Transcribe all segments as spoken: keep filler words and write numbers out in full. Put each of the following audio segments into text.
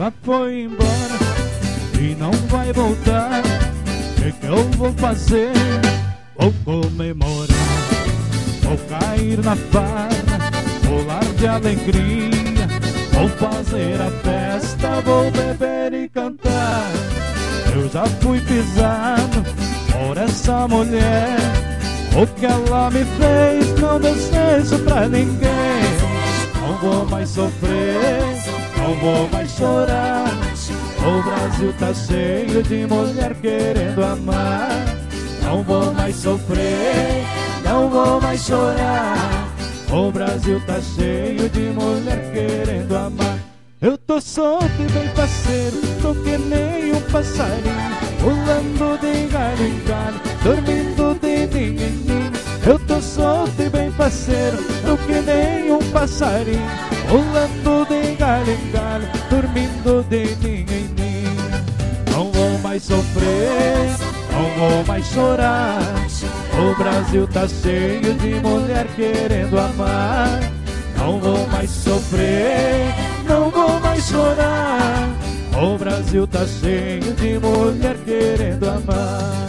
Ela foi embora e não vai voltar. O que, que eu vou fazer? Vou comemorar, vou cair na farra, pular de alegria, vou fazer a festa, vou beber e cantar. Eu já fui pisado por essa mulher, o que ela me fez não desejo pra ninguém. Não vou mais sofrer, não vou mais chorar. O Brasil tá cheio de mulher querendo amar. Não vou mais sofrer, não vou mais chorar. O Brasil tá cheio de mulher querendo amar. Eu tô solto e bem parceiro, tô que nem um passarinho, pulando de galho em galho, dormindo de ninho em ninho. Eu tô solto e bem parceiro, tô que nem um passarinho, pulando de galho em galho, dormindo de ninho em ninho. Não vou mais sofrer, não vou mais chorar. O Brasil tá cheio de mulher querendo amar. Não vou mais sofrer, não vou mais chorar. O Brasil tá cheio de mulher querendo amar.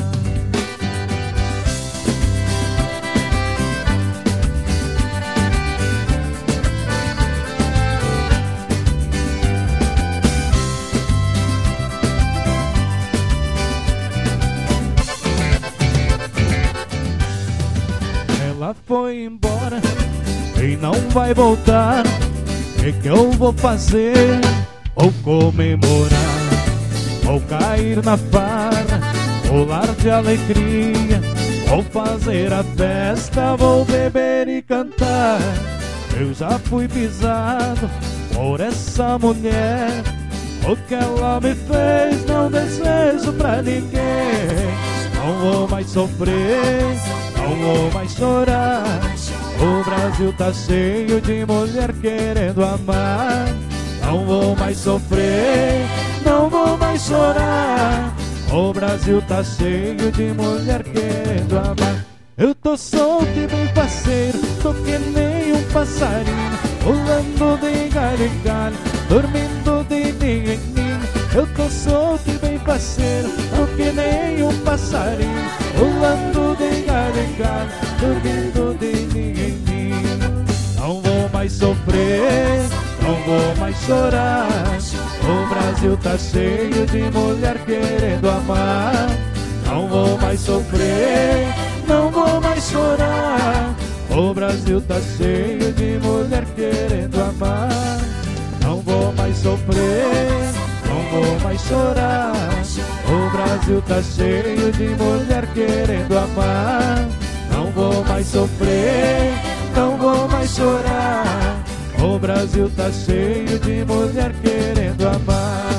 Ela foi embora e não vai voltar. O que, que eu vou fazer? Vou comemorar, vou cair na farra, pular de alegria, vou fazer a festa, vou beber e cantar. Eu já fui pisado por essa mulher, o que ela me fez não desejo pra ninguém. Não vou mais sofrer, não vou mais chorar. O Brasil tá cheio de mulher querendo amar. Não vou mais sofrer, não vou mais chorar. O Brasil tá cheio de mulher querendo amar. Eu tô solto e bem parceiro, tô que nem um passarinho, pulando de galho em galho, dormindo de ninho em ninho. Eu tô solto e bem parceiro, tô que nem um passarinho, pulando de galho em galho, dormindo de ninho em ninho. Não vou mais sofrer, não vou mais chorar. O Brasil tá cheio de mulher querendo amar. Não vou mais sofrer, não vou mais chorar. O Brasil tá cheio de mulher querendo amar. Não vou mais sofrer, não vou mais chorar. O Brasil tá cheio de mulher querendo amar. Não vou mais sofrer, não vou mais chorar. O Brasil tá cheio de mulher querendo amar.